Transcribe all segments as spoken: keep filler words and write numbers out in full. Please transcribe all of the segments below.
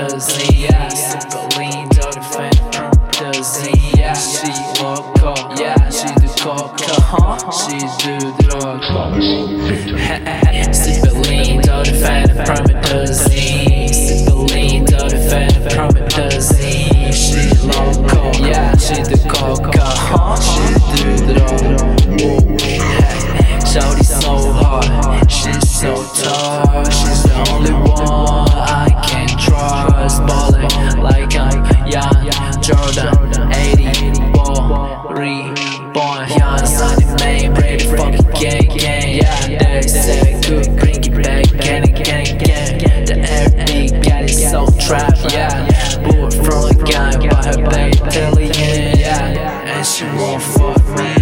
parameters, yeah. Super lean, dirty fan, parameters, yeah. She loco, yeah. She the coca, huh? She do drug. Super lean, dirty fan, parameters, super lean, dirty fan, parameters, she loco, yeah. She the coca, huh? She do drug. Shawty so hot, she's so tough. She's the only one I can trust. Ballin' like I'm young Jordan, eighty ball reborn. Young Sunny Main, ready for the gang, gang. Yeah, they say good, bring it back again, again, again. The R B got it so trapped, yeah. Bored from the gang, but her baby Italian, yeah. And she won't fuck me.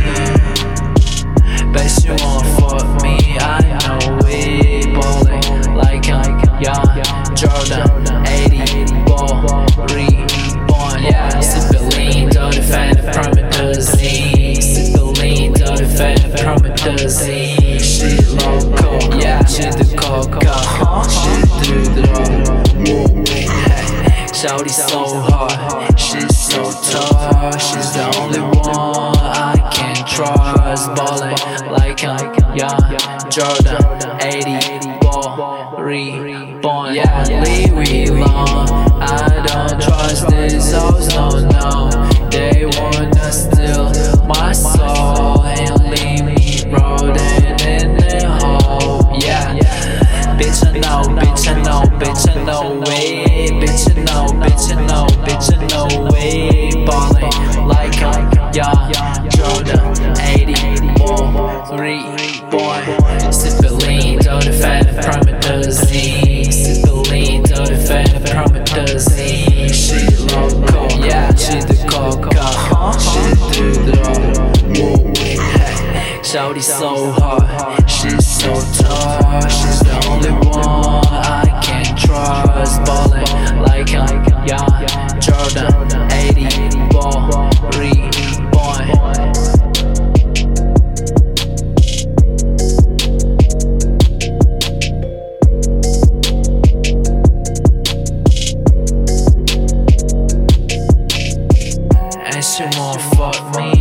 Bet she won't fuck me, I know we ballin' like I'm young Jordan, eighty ball reborn, yeah. Super lean, dirty fan, parameters, super lean, dirty fan, parameters. She loco, yeah. She the coca, huh? She do the drug. Shawty so hot, she's so tough. She's the only one I can trust. Ballin' like I'm young Jordan, eighty ball reborn. Yeah, leave me alone. I don't trust these hoes, no, no. They wanna steal my soul and leave me rolling in the hole. Yeah, bitch I know, bitch I know, bitch I know way. Bitch I know, bitch I know, bitch I know way. Ballin' like I'm young Jordan, eighty ball reborn. Super lean, dirty fan, parameters, super lean, dirty fan, parameters. She loco, yeah. She the coca, huh? She do the drug. Shawty so hot, she's so tough. She's the only one I can trust. Ballin' like I'm young Jordan, eighty ball reborn. And she won't fuck me.